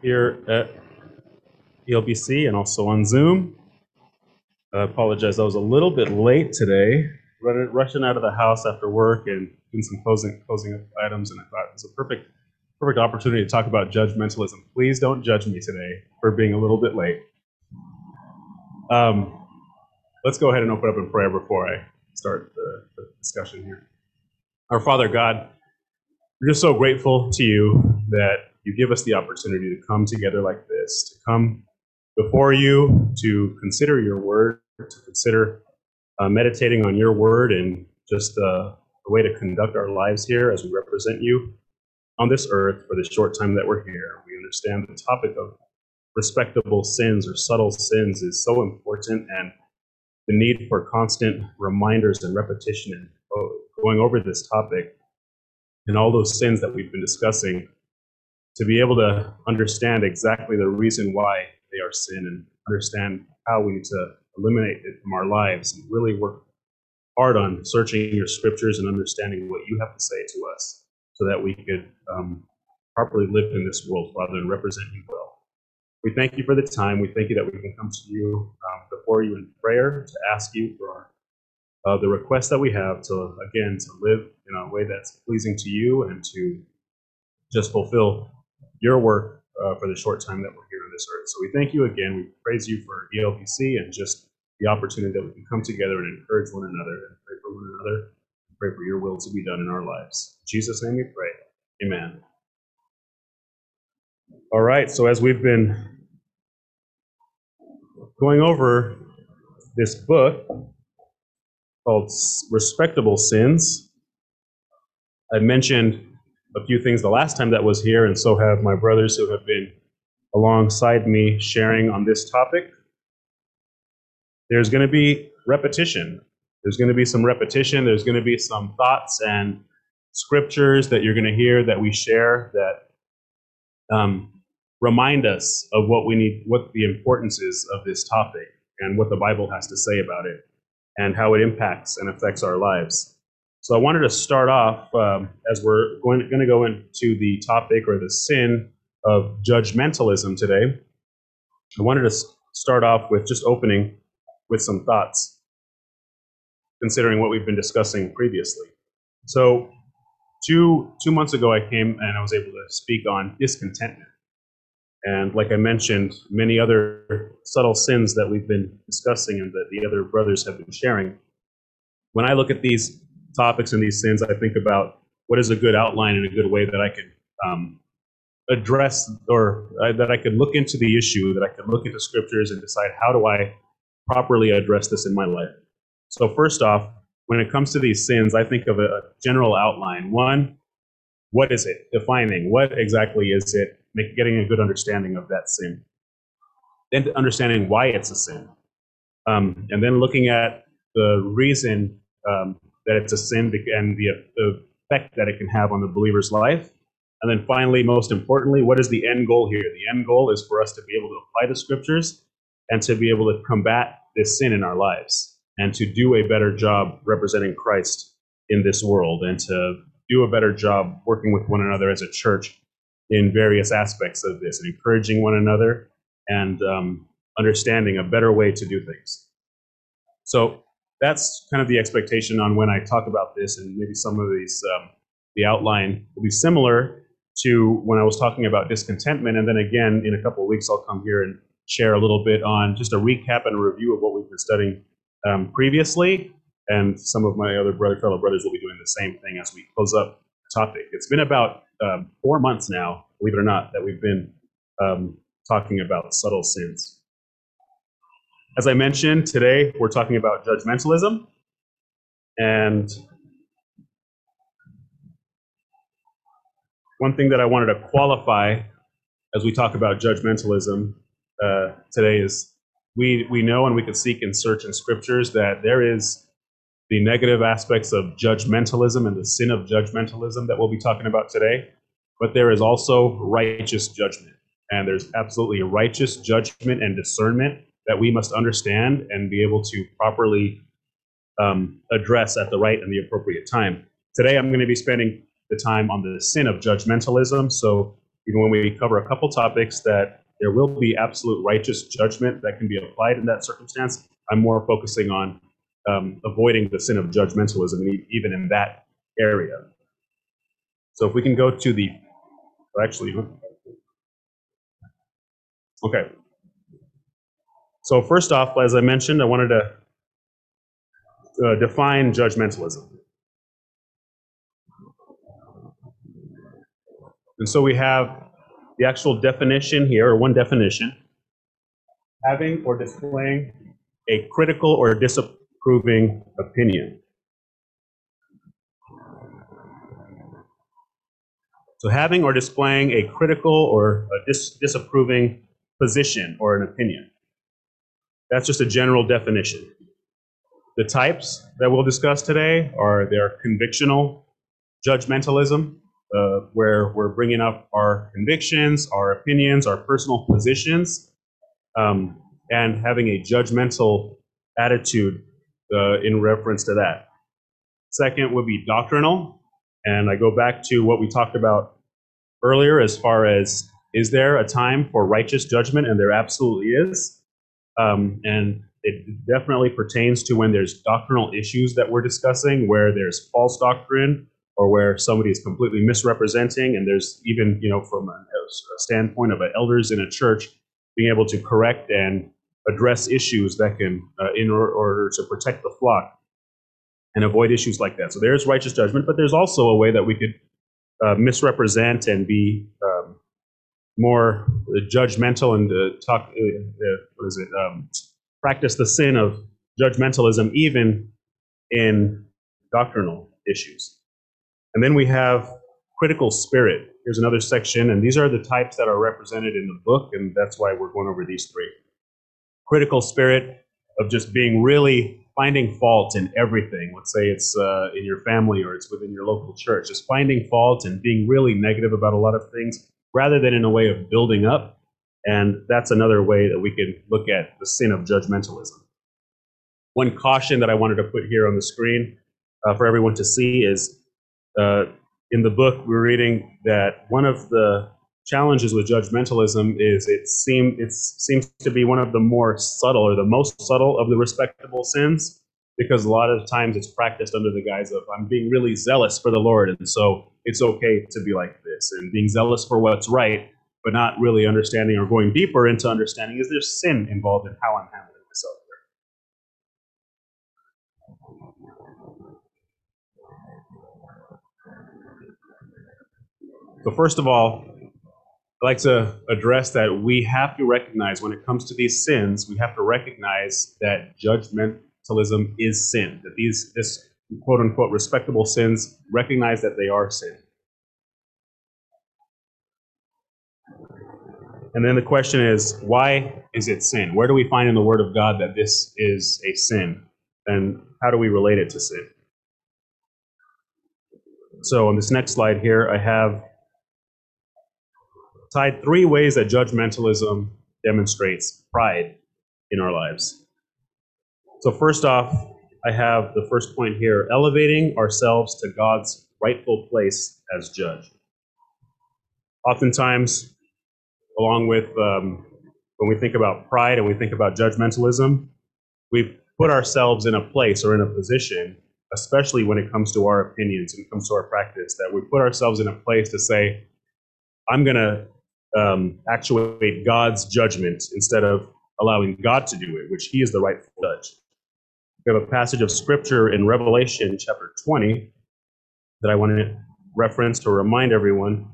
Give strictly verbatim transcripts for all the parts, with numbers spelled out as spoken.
here at E L B C and also on Zoom. I apologize, I was a little bit late today, running, rushing out of the house after work and doing some closing, closing up items, and I thought it was a perfect, perfect opportunity to talk about judgmentalism. Please don't judge me today for being a little bit late. Um, let's go ahead and open up in prayer before I start the, the discussion here. Our Father God, we're just so grateful to you that you give us the opportunity to come together like this, to come before you, to consider your word, to consider uh, meditating on your word and just uh, a way to conduct our lives here as we represent you on this earth for the short time that we're here. We understand the topic of respectable sins or subtle sins is so important, and the need for constant reminders and repetition and going over this topic and all those sins that we've been discussing, to be able to understand exactly the reason why they are sin and understand how we need to eliminate it from our lives and really work hard on searching your scriptures and understanding what you have to say to us so that we could um, properly live in this world, Father, and represent you well. We thank you for the time. We thank you that we can come to you um, before you in prayer to ask you for uh, the request that we have to, again, to live in a way that's pleasing to you and to just fulfill your work uh, for the short time that we're here on this earth. So we thank you again. We praise you for E L B C and just the opportunity that we can come together and encourage one another and pray for one another and pray for your will to be done in our lives. In Jesus' name we pray. Amen. All right, so as we've been going over this book called Respectable Sins, I mentioned a few things the last time that was here, and so have my brothers who have been alongside me sharing on this topic. There's going to be repetition. There's going to be some repetition. There's going to be some thoughts and scriptures that you're going to hear that we share that um, remind us of what we need, what the importance is of this topic and what the Bible has to say about it and how it impacts and affects our lives. So I wanted to start off, um, as we're going to, going to go into the topic or the sin of judgmentalism today. I wanted to s- start off with just opening with some thoughts, considering what we've been discussing previously. So two two months ago, I came and I was able to speak on discontentment. And like I mentioned, many other subtle sins that we've been discussing and that the other brothers have been sharing. When I look at these topics and these sins, I think about what is a good outline and a good way that I could um, address, or uh, that I could look into the issue, that I could look into scriptures and decide how do I properly address this in my life. So first off, when it comes to these sins, I think of a general outline. One, what is it? Defining what exactly is it? Make, getting a good understanding of that sin. Then understanding why it's a sin. Um, and then looking at the reason um, that it's a sin and the, the effect that it can have on the believer's life. And then finally, most importantly, what is the end goal here? The end goal is for us to be able to apply the scriptures and to be able to combat this sin in our lives and to do a better job representing Christ in this world and to do a better job working with one another as a church in various aspects of this and encouraging one another and um, understanding a better way to do things. So that's kind of the expectation on when I talk about this, and maybe some of these, um, the outline will be similar to when I was talking about discontentment. And then again, in a couple of weeks, I'll come here and share a little bit on just a recap and a review of what we've been studying um, previously. And some of my other brother, fellow brothers will be doing the same thing as we close up the topic. It's been about um, four months now, believe it or not, that we've been um, talking about subtle sins. As I mentioned, today we're talking about judgmentalism. And one thing that I wanted to qualify as we talk about judgmentalism uh, today is we, we know and we could seek and search in scriptures that there is the negative aspects of judgmentalism and the sin of judgmentalism that we'll be talking about today, but there is also righteous judgment. And there's absolutely righteous judgment and discernment that we must understand and be able to properly um, address at the right and the appropriate time. Today, I'm going to be spending the time on the sin of judgmentalism. So even when we cover a couple topics that there will be absolute righteous judgment that can be applied in that circumstance, I'm more focusing on um, avoiding the sin of judgmentalism, e- even in that area. So if we can go to the, actually, okay. So first off, as I mentioned, I wanted to uh, define judgmentalism. And so we have the actual definition here, or one definition, having or displaying a critical or disapproving opinion. So having or displaying a critical or a dis- disapproving position or an opinion. That's just a general definition. The types that we'll discuss today are their convictional judgmentalism, uh, where we're bringing up our convictions, our opinions, our personal positions, um, and having a judgmental attitude uh, in reference to that. Second would be doctrinal, and I go back to what we talked about earlier as far as, is there a time for righteous judgment? And there absolutely is. Um, and it definitely pertains to when there's doctrinal issues that we're discussing, where there's false doctrine or where somebody is completely misrepresenting, and there's even, you know, from a, a standpoint of elders in a church, being able to correct and address issues that can, uh, in order to protect the flock and avoid issues like that. So there's righteous judgment, but there's also a way that we could uh, misrepresent and be um, more judgmental and uh, talk, uh, uh, what is it, um, practice the sin of judgmentalism even in doctrinal issues. And then we have critical spirit. Here's another section, and these are the types that are represented in the book, and that's why we're going over these three. Critical spirit of just being really finding fault in everything. Let's say it's uh, in your family or it's within your local church, just finding fault and being really negative about a lot of things, rather than in a way of building up. And that's another way that we can look at the sin of judgmentalism. One caution that I wanted to put here on the screen uh, for everyone to see is, uh, in the book we're reading that one of the challenges with judgmentalism is it seem it seems to be one of the more subtle, or the most subtle of the respectable sins, because a lot of times it's practiced under the guise of, I'm being really zealous for the Lord, and so it's okay to be like this, and being zealous for what's right, but not really understanding or going deeper into understanding, is there sin involved in how I'm handling myself here. So first of all, I'd like to address that we have to recognize, when it comes to these sins, we have to recognize that judgmentalism is sin, that these, this quote-unquote respectable sins, recognize that they are sin. And then the question is, why is it sin? Where do we find in the Word of God that this is a sin? And how do we relate it to sin? So on this next slide here, I have tied three ways that judgmentalism demonstrates pride in our lives. So first off, I have the first point here, elevating ourselves to God's rightful place as judge. Oftentimes, along with um, when we think about pride and we think about judgmentalism, we put ourselves in a place or in a position, especially when it comes to our opinions and comes to our practice, that we put ourselves in a place to say, I'm going to um, actuate God's judgment instead of allowing God to do it, which He is the rightful judge. We have a passage of Scripture in Revelation chapter twenty that I want to reference to remind everyone.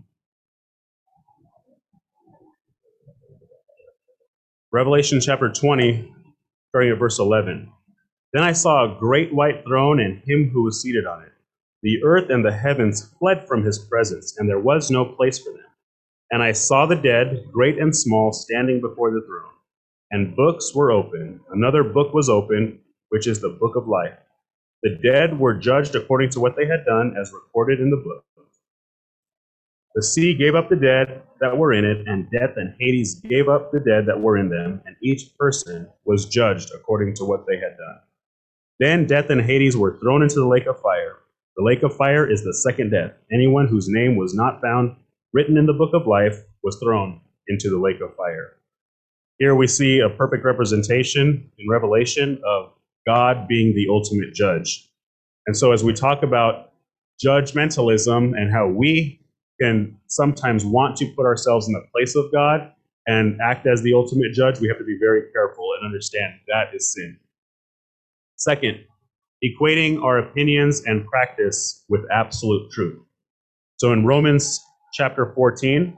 Revelation chapter twenty, starting at verse eleven. Then I saw a great white throne and Him who was seated on it. The earth and the heavens fled from His presence, and there was no place for them. And I saw the dead, great and small, standing before the throne. And books were opened. Another book was opened, which is the book of life. The dead were judged according to what they had done, as recorded in the book. The sea gave up the dead that were in it, and death and Hades gave up the dead that were in them, and each person was judged according to what they had done. Then death and Hades were thrown into the lake of fire. The lake of fire is the second death. Anyone whose name was not found written in the book of life, was thrown into the lake of fire. Here we see a perfect representation in Revelation of God being the ultimate judge. And so as we talk about judgmentalism and how we can sometimes want to put ourselves in the place of God and act as the ultimate judge, we have to be very careful and understand that is sin. Second, equating our opinions and practice with absolute truth. So in Romans chapter fourteen,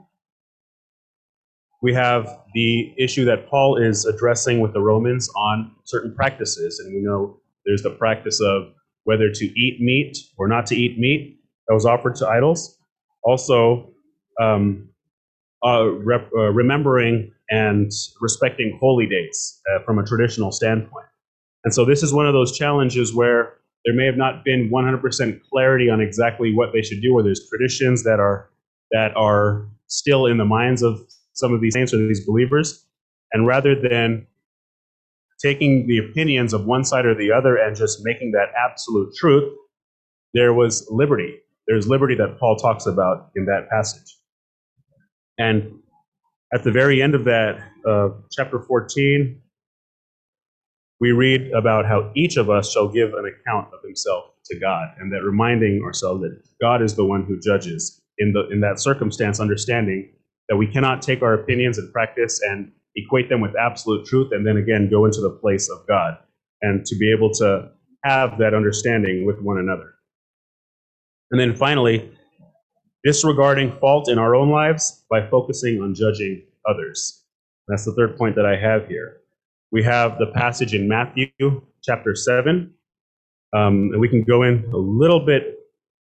we have the issue that Paul is addressing with the Romans on certain practices. And we know there's the practice of whether to eat meat or not to eat meat that was offered to idols. Also, um, uh, rep, uh, remembering and respecting holy days uh, from a traditional standpoint. And so this is one of those challenges where there may have not been one hundred percent clarity on exactly what they should do, or there's traditions that are that are still in the minds of some of these saints or these believers. And rather than taking the opinions of one side or the other and just making that absolute truth, there was liberty. There's liberty that Paul talks about in that passage. And at the very end of that, uh, chapter fourteen, we read about how each of us shall give an account of himself to God, and that reminding ourselves that God is the one who judges. In the in that circumstance, understanding that we cannot take our opinions and practice and equate them with absolute truth, and then again go into the place of God, and to be able to have that understanding with one another. And then finally, disregarding fault in our own lives by focusing on judging others. That's the third point that I have here. We have the passage in Matthew chapter seven, um, and we can go in a little bit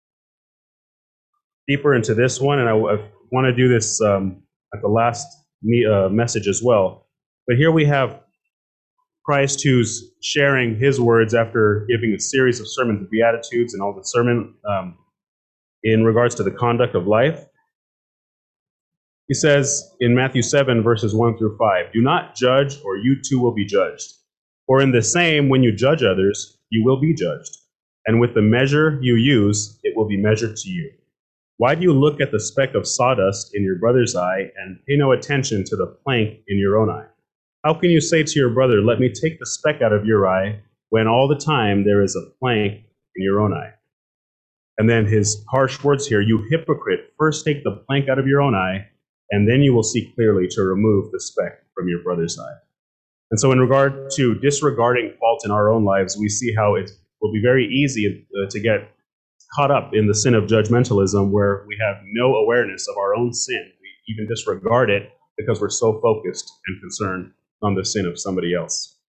deeper into this one, and I, I want to do this um, at the last uh, message as well. But here we have Christ who's sharing his words after giving a series of sermons, the Beatitudes and all the sermon um, in regards to the conduct of life. He says in Matthew seven, verses one through five, "Do not judge, or you too will be judged. For in the same, when you judge others, you will be judged. And with the measure you use, it will be measured to you. Why do you look at the speck of sawdust in your brother's eye and pay no attention to the plank in your own eye? How can you say to your brother, 'Let me take the speck out of your eye,' when all the time there is a plank in your own eye?" And then his harsh words here, "You hypocrite, first take the plank out of your own eye, and then you will see clearly to remove the speck from your brother's eye." And so in regard to disregarding fault in our own lives, we see how it will be very easy uh, to get caught up in the sin of judgmentalism, where we have no awareness of our own sin. We even disregard it because we're so focused and concerned on the sin of somebody else.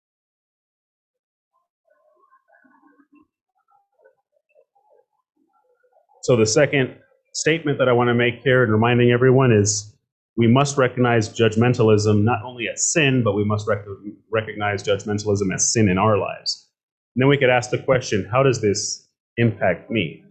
So the second statement that I want to make here and reminding everyone is we must recognize judgmentalism not only as sin, but we must rec- recognize judgmentalism as sin in our lives. And then we could ask the question, how does this impact me?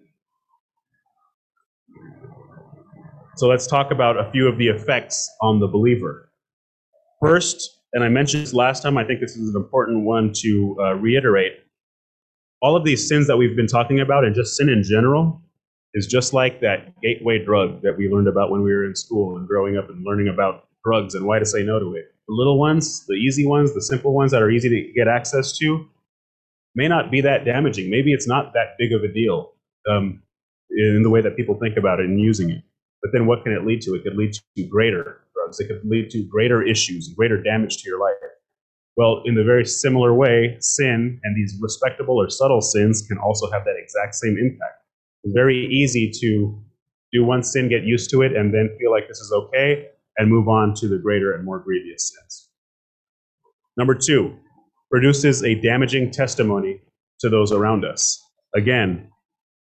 So let's talk about a few of the effects on the believer. First, and I mentioned this last time, I think this is an important one to uh, reiterate, all of these sins that we've been talking about, and just sin in general, is just like that gateway drug that we learned about when we were in school and growing up and learning about drugs and why to say no to it. The little ones, the easy ones, the simple ones that are easy to get access to, may not be that damaging. Maybe it's not that big of a deal um, in the way that people think about it and using it. But then what can it lead to? It could lead to greater drugs. It could lead to greater issues and greater damage to your life. Well, in the very similar way, sin and these respectable or subtle sins can also have that exact same impact. It's very easy to do one sin, get used to it, and then feel like this is okay, and move on to the greater and more grievous sins. Number two, produces a damaging testimony to those around us. Again,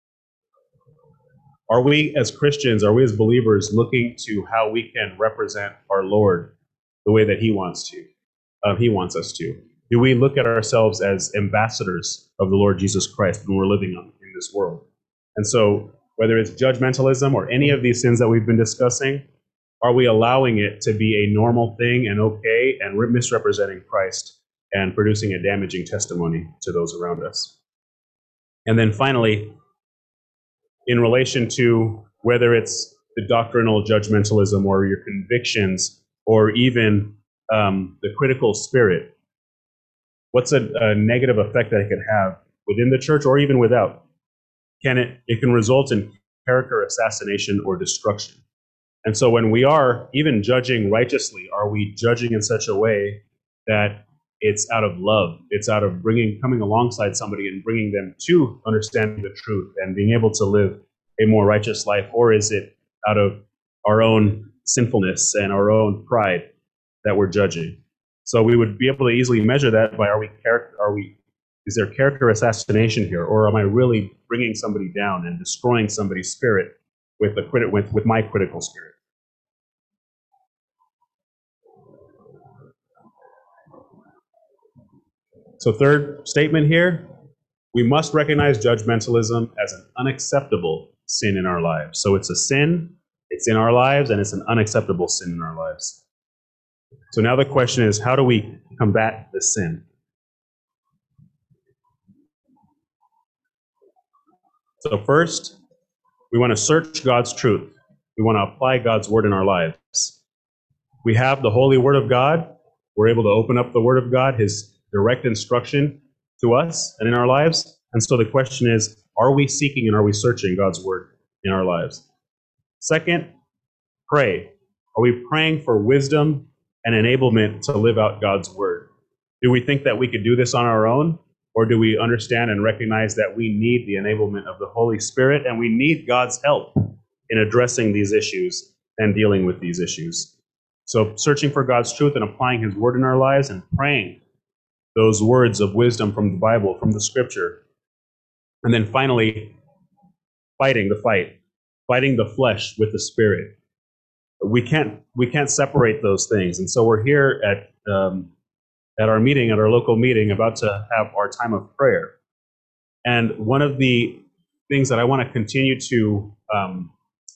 are we as Christians, are we as believers looking to how we can represent our Lord the way that He wants to? Uh, he wants us to. Do we look at ourselves as ambassadors of the Lord Jesus Christ when we're living on, in this world? And so, whether it's judgmentalism or any of these sins that we've been discussing, are we allowing it to be a normal thing and okay, and misrepresenting Christ and producing a damaging testimony to those around us? And then finally, in relation to whether it's the doctrinal judgmentalism or your convictions or even um, the critical spirit? What's a, a negative effect that it could have within the church or even without? Can it, it can result in character assassination or destruction. And so when we are even judging righteously, are we judging in such a way that it's out of love, it's out of bringing, coming alongside somebody and bringing them to understanding the truth and being able to live a more righteous life? Or is it out of our own sinfulness and our own pride that we're judging? So we would be able to easily measure that by, are we character, are we, is there character assassination here, or am I really bringing somebody down and destroying somebody's spirit with the crit with with my critical spirit? So third statement here, we must recognize judgmentalism as an unacceptable sin in our lives. So it's a sin, it's in our lives, and it's an unacceptable sin in our lives. So now the question is, how do we combat this sin? So first, we want to search God's truth. We want to apply God's word in our lives. We have the holy word of God. We're able to open up the word of God, his direct instruction to us and in our lives. And so the question is, are we seeking and are we searching God's word in our lives? Second, pray. Are we praying for wisdom and enablement to live out God's word? Do we think that we could do this on our own? Or do we understand and recognize that we need the enablement of the Holy Spirit and we need God's help in addressing these issues and dealing with these issues? So searching for God's truth and applying his word in our lives and praying those words of wisdom from the Bible, from the scripture. And then finally, fighting the fight, fighting the flesh with the spirit. We can't we can't separate those things. And so we're here at um, at our meeting, at our local meeting, about to have our time of prayer. And one of the things that I want to continue to um,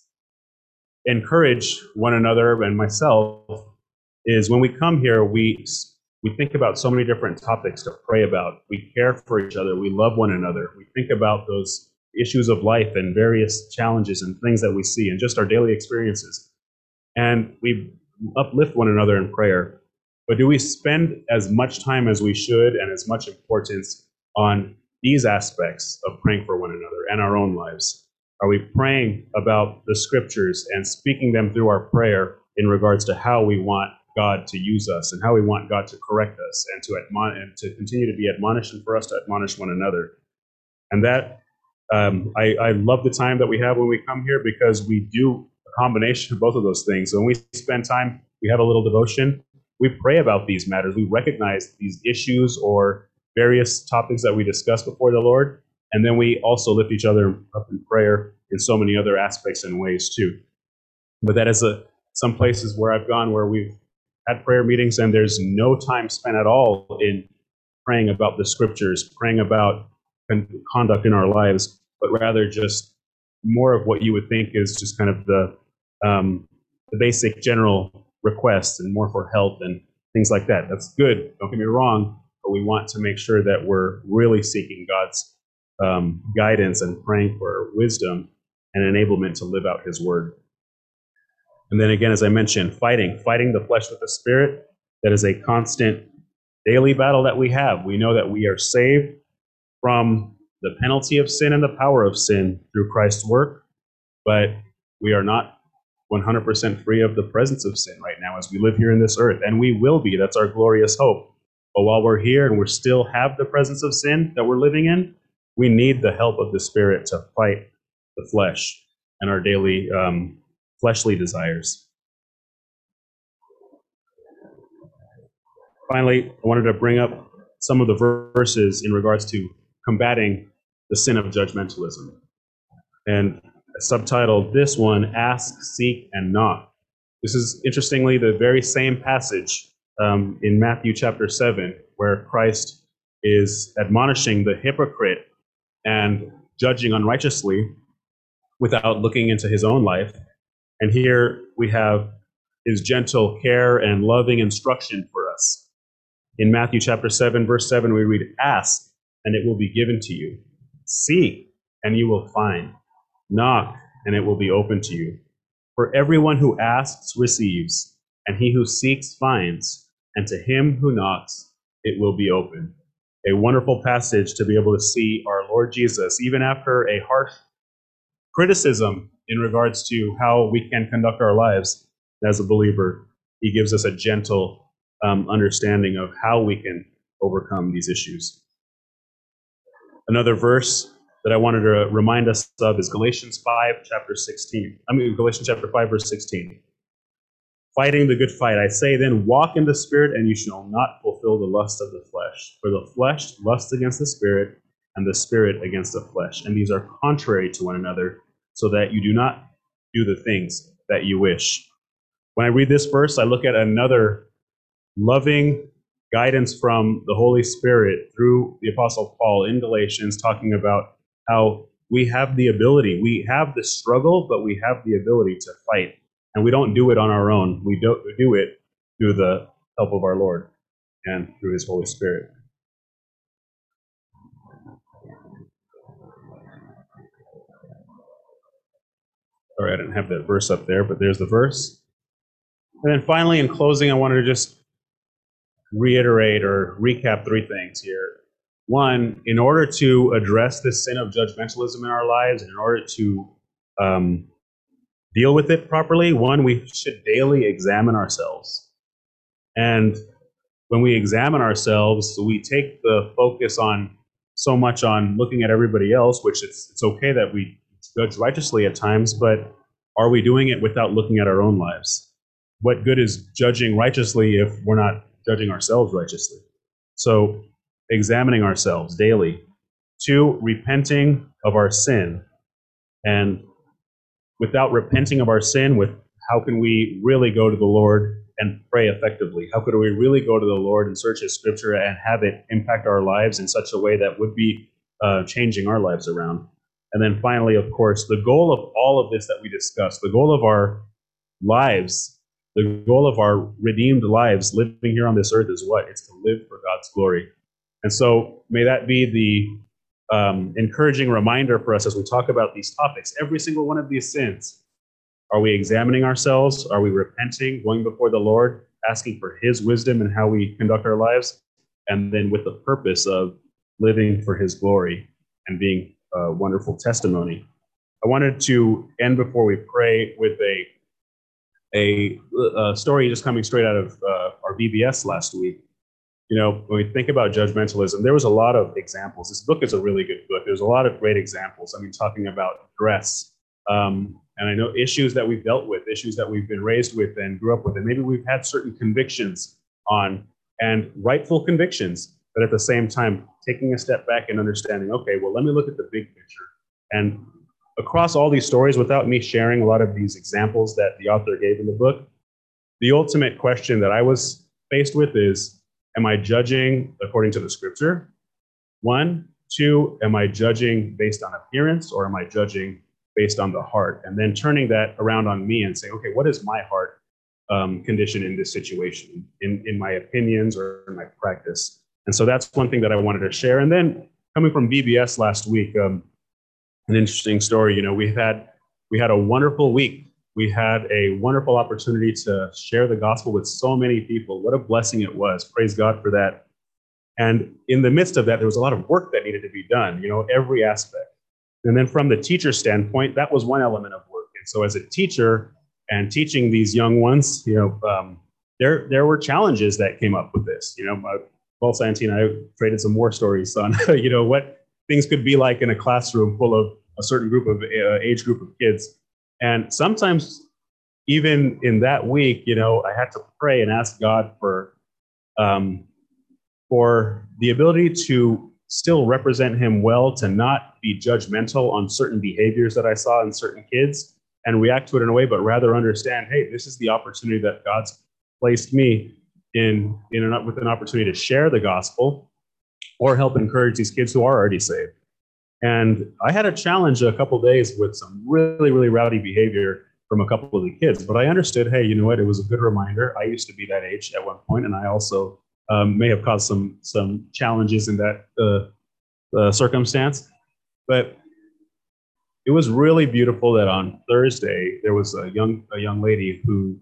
encourage one another and myself is when we come here, we we think about so many different topics to pray about. We care for each other. We love one another. We think about those issues of life and various challenges and things that we see and just our daily experiences. And we uplift one another in prayer. But do we spend as much time as we should and as much importance on these aspects of praying for one another and our own lives? Are we praying about the scriptures and speaking them through our prayer in regards to how we want God to use us and how we want God to correct us and to admon- and to continue to be admonished and for us to admonish one another? And that, um, I, I love the time that we have when we come here because we do a combination of both of those things. So when we spend time, we have a little devotion, we pray about these matters, we recognize these issues or various topics that we discuss before the Lord, and then we also lift each other up in prayer in so many other aspects and ways too. But that is a, some places where I've gone where we've had prayer meetings and there's no time spent at all in praying about the scriptures, praying about con- conduct in our lives, but rather just more of what you would think is just kind of the, um, the basic general requests and more for health and things like that. That's good, don't get me wrong, but we want to make sure that we're really seeking God's um, guidance and praying for wisdom and enablement to live out his word. And then again, as I mentioned, fighting, fighting the flesh with the spirit. That is a constant daily battle that we have. We know that we are saved from the penalty of sin and the power of sin through Christ's work, but we are not one hundred percent free of the presence of sin right now as we live here in this earth. And we will be. That's our glorious hope. But while we're here and we still have the presence of sin that we're living in, we need the help of the Spirit to fight the flesh and our daily um, fleshly desires. Finally, I wanted to bring up some of the verses in regards to combating the sin of judgmentalism. And subtitled this one, Ask, Seek, and Knock. This is, interestingly, the very same passage um, in Matthew chapter seven, where Christ is admonishing the hypocrite and judging unrighteously without looking into his own life. And here we have his gentle care and loving instruction for us. In Matthew chapter seven, verse seven, we read, Ask, and it will be given to you. Seek, and you will find. Knock, and it will be open to you. For everyone who asks receives, and he who seeks finds, and to him who knocks it will be open. A wonderful passage to be able to see our Lord Jesus, even after a harsh criticism in regards to how we can conduct our lives as a believer. He gives us a gentle um, understanding of how we can overcome these issues. Another verse that I wanted to remind us of is Galatians five, chapter sixteen. I mean, Galatians chapter five, verse sixteen. Fighting the good fight, I say then, walk in the Spirit, and you shall not fulfill the lust of the flesh. For the flesh lusts against the Spirit, and the Spirit against the flesh. And these are contrary to one another, so that you do not do the things that you wish. When I read this verse, I look at another loving guidance from the Holy Spirit through the Apostle Paul in Galatians, talking about how we have the ability, we have the struggle, but we have the ability to fight. And we don't do it on our own. We do, we do it through the help of our Lord and through his Holy Spirit. Sorry, I didn't have that verse up there, but there's the verse. And then finally, in closing, I wanted to just reiterate or recap three things here. One, in order to address this sin of judgmentalism in our lives, and in order to um, deal with it properly, one, we should daily examine ourselves. And when we examine ourselves, we take the focus on so much on looking at everybody else, which it's, it's okay that we judge righteously at times, but are we doing it without looking at our own lives? What good is judging righteously if we're not judging ourselves righteously? So examining ourselves daily. Two, repenting of our sin. And without repenting of our sin, with how can we really go to the Lord and pray effectively? How could we really go to the Lord and search his scripture and have it impact our lives in such a way that would be uh, changing our lives around? And then finally, of course, the goal of all of this that we discussed, the goal of our lives, the goal of our redeemed lives living here on this earth is what? It's to live for God's glory. And so may that be the Um, encouraging reminder for us as we talk about these topics. Every single one of these sins. Are we examining ourselves? Are we repenting, going before the Lord, asking for his wisdom in how we conduct our lives? And then with the purpose of living for his glory and being a wonderful testimony. I wanted to end before we pray with a, a, a story just coming straight out of uh, our V B S last week. You know, when we think about judgmentalism, there was a lot of examples. This book is a really good book. There's a lot of great examples. I mean, talking about dress. Um, and I know issues that we've dealt with, issues that we've been raised with and grew up with, and maybe we've had certain convictions on, and rightful convictions, but at the same time, taking a step back and understanding, okay, well, let me look at the big picture. And across all these stories, without me sharing a lot of these examples that the author gave in the book, the ultimate question that I was faced with is, am I judging according to the scripture? One. Two, am I judging based on appearance, or am I judging based on the heart? And then turning that around on me and saying, okay, what is my heart um, condition in this situation, in, in my opinions or in my practice? And so that's one thing that I wanted to share. And then coming from V B S last week, um, an interesting story. You know, we had we had a wonderful week. We had a wonderful opportunity to share the gospel with so many people. What a blessing it was. Praise God for that. And in the midst of that, there was a lot of work that needed to be done, you know, every aspect. And then from the teacher standpoint, that was one element of work. And so as a teacher and teaching these young ones, you know, um, there there were challenges that came up with this. You know, my, Paul Santee and I traded some war stories on, you know, what things could be like in a classroom full of a certain group of uh, age group of kids. And sometimes, even in that week, you know, I had to pray and ask God for um, for the ability to still represent him well, to not be judgmental on certain behaviors that I saw in certain kids and react to it in a way, but rather understand, hey, this is the opportunity that God's placed me in, in an, with an opportunity to share the gospel or help encourage these kids who are already saved. And I had a challenge a couple days with some really, really rowdy behavior from a couple of the kids. But I understood, hey, you know what? It was a good reminder. I used to be that age at one point, and I also um, may have caused some some challenges in that uh, uh, circumstance. But it was really beautiful that on Thursday there was a young a young lady who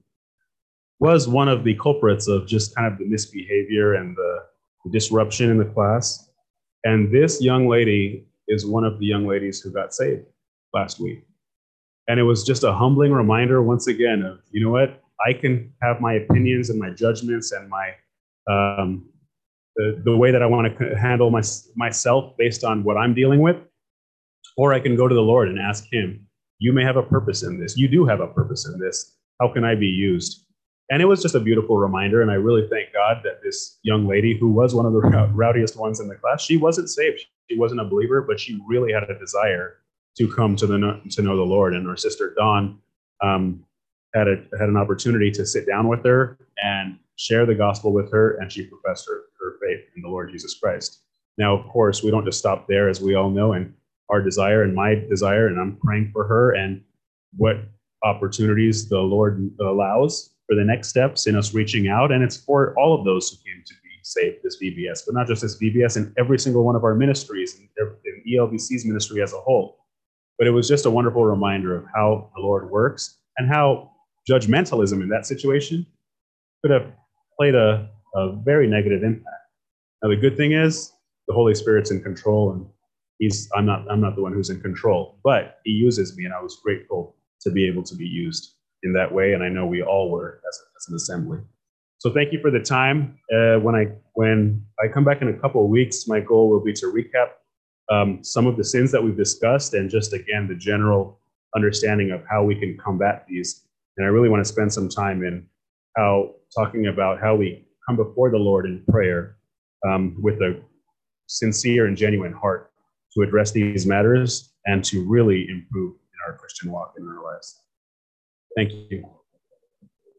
was one of the culprits of just kind of the misbehavior and the, the disruption in the class. And this young lady is one of the young ladies who got saved last week. And it was just a humbling reminder once again of, you know what, I can have my opinions and my judgments and my um, the, the way that I want to handle my, myself based on what I'm dealing with. Or I can go to the Lord and ask him, you may have a purpose in this. You do have a purpose in this. How can I be used? And it was just a beautiful reminder. And I really thank God that this young lady, who was one of the rowdiest ones in the class, she wasn't saved. She wasn't a believer, but she really had a desire to come to, the, to know the Lord. And our sister Dawn um, had, a, had an opportunity to sit down with her and share the gospel with her. And she professed her, her faith in the Lord Jesus Christ. Now, of course, we don't just stop there, as we all know. And our desire and my desire, and I'm praying for her and what opportunities the Lord allows for the next steps in us reaching out. And it's for all of those who came to be saved this V B S, but not just this V B S, in every single one of our ministries and in E L B C's ministry as a whole. But it was just a wonderful reminder of how the Lord works and how judgmentalism in that situation could have played a, a very negative impact. Now, the good thing is the Holy Spirit's in control, and he's I'm not I'm not the one who's in control, but he uses me, and I was grateful to be able to be used in that way, and I know we all were as, a, as an assembly. So thank you for the time. Uh, when I when I come back in a couple of weeks, my goal will be to recap um, some of the sins that we've discussed, and just again the general understanding of how we can combat these. And I really want to spend some time in how talking about how we come before the Lord in prayer um, with a sincere and genuine heart to address these matters and to really improve in our Christian walk in our lives. Thank you.